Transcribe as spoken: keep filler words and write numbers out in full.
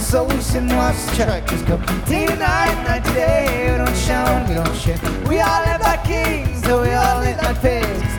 so we sit and watch the truckers go. Day to night, night to day, we don't shun, we don't share. We all live like kings, so we all live like pigs.